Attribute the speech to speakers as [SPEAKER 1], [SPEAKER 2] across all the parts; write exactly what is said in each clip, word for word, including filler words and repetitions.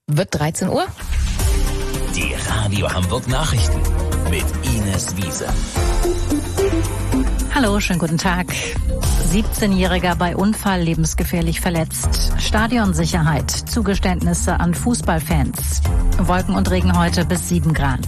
[SPEAKER 1] Wird dreizehn Uhr.
[SPEAKER 2] Die Radio Hamburg Nachrichten mit Ines Wiese.
[SPEAKER 3] Hallo, schönen guten Tag. siebzehnjähriger bei Unfall lebensgefährlich verletzt. Stadionsicherheit, Zugeständnisse an Fußballfans. Wolken und Regen heute bis sieben Grad.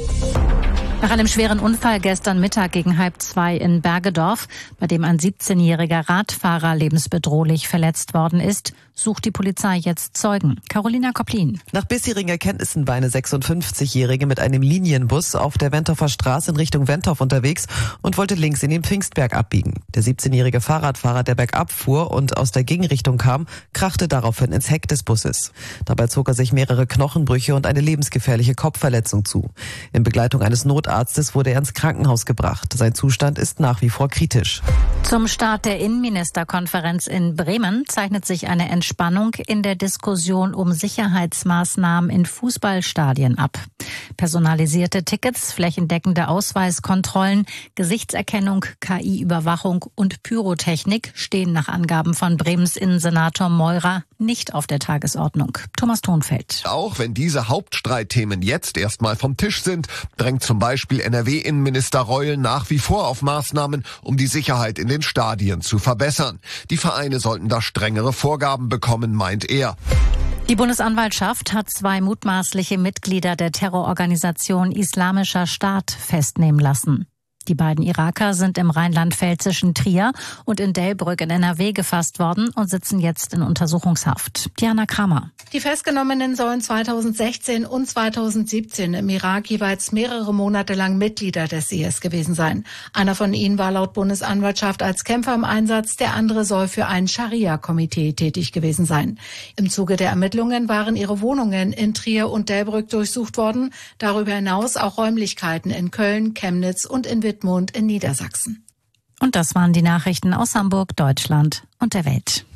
[SPEAKER 3] Nach einem schweren Unfall gestern Mittag gegen halb zwei in Bergedorf, bei dem ein siebzehnjähriger Radfahrer lebensbedrohlich verletzt worden ist, sucht die Polizei jetzt Zeugen. Carolina Koplin.
[SPEAKER 4] Nach bisherigen Erkenntnissen war eine sechsundfünfzigjährige mit einem Linienbus auf der Wentorfer Straße in Richtung Wentorf unterwegs und wollte links in den Pfingstberg abbiegen. Der siebzehnjährige Fahrradfahrer, der bergab fuhr und aus der Gegenrichtung kam, krachte daraufhin ins Heck des Busses. Dabei zog er sich mehrere Knochenbrüche und eine lebensgefährliche Kopfverletzung zu. In Begleitung eines Notarztes wurde er ins Krankenhaus gebracht. Sein Zustand ist nach wie vor kritisch.
[SPEAKER 3] Zum Start der Innenministerkonferenz in Bremen zeichnet sich eine Entspannung in der Diskussion um Sicherheitsmaßnahmen in Fußballstadien ab. Personalisierte Tickets, flächendeckende Ausweiskontrollen, Gesichtserkennung, K I-Überwachung und Pyrotechnik stehen nach Angaben von Bremens Innensenator Meurer nicht auf der Tagesordnung. Thomas Thonfeld.
[SPEAKER 5] Auch wenn diese Hauptstreitthemen jetzt erstmal vom Tisch sind, drängt zum Beispiel N R W-Innenminister Reul nach wie vor auf Maßnahmen, um die Sicherheit in den Stadien zu verbessern. Die Vereine sollten da strengere Vorgaben bekommen, meint er.
[SPEAKER 3] Die Bundesanwaltschaft hat zwei mutmaßliche Mitglieder der Terrororganisation Islamischer Staat festnehmen lassen. Die beiden Iraker sind im rheinland-pfälzischen Trier und in Delbrück in N R W gefasst worden und sitzen jetzt in Untersuchungshaft. Diana Kramer.
[SPEAKER 6] Die Festgenommenen sollen zweitausendsechzehn und zweitausendsiebzehn im Irak jeweils mehrere Monate lang Mitglieder des I S gewesen sein. Einer von ihnen war laut Bundesanwaltschaft als Kämpfer im Einsatz, der andere soll für ein Scharia-Komitee tätig gewesen sein. Im Zuge der Ermittlungen waren ihre Wohnungen in Trier und Delbrück durchsucht worden, darüber hinaus auch Räumlichkeiten in Köln, Chemnitz und in Wittmund in Niedersachsen.
[SPEAKER 3] Und das waren die Nachrichten aus Hamburg, Deutschland und der Welt.